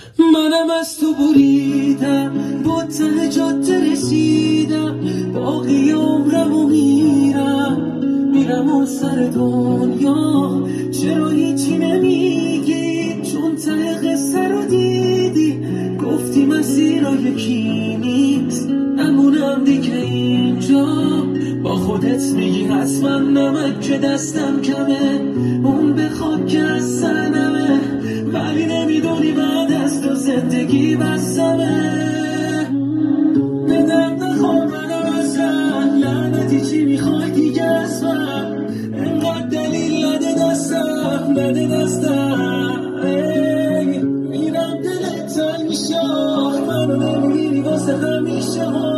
منم از تو بریدم، با ته جاده رسیدم، باقی عمرمو میرم اون سر دنیا. چرا هیچی نمیگی؟ چون ته قصه رو دیدی، گفتی مسیرا یکی نیست، نمونم دیگه اینجا. با خودت میگی حتما نمک که دستم کمه، اون بخواد که از سنمه، ولی نمیدونی بعد از تو زندگی بسمه. به درد نخور منو ازم، لعنتی چی میخوای دیگه از من؟ انقدر دلیل نده دستم میرم دلت تنگ میشه، منو نمیگیری واسه همیشه.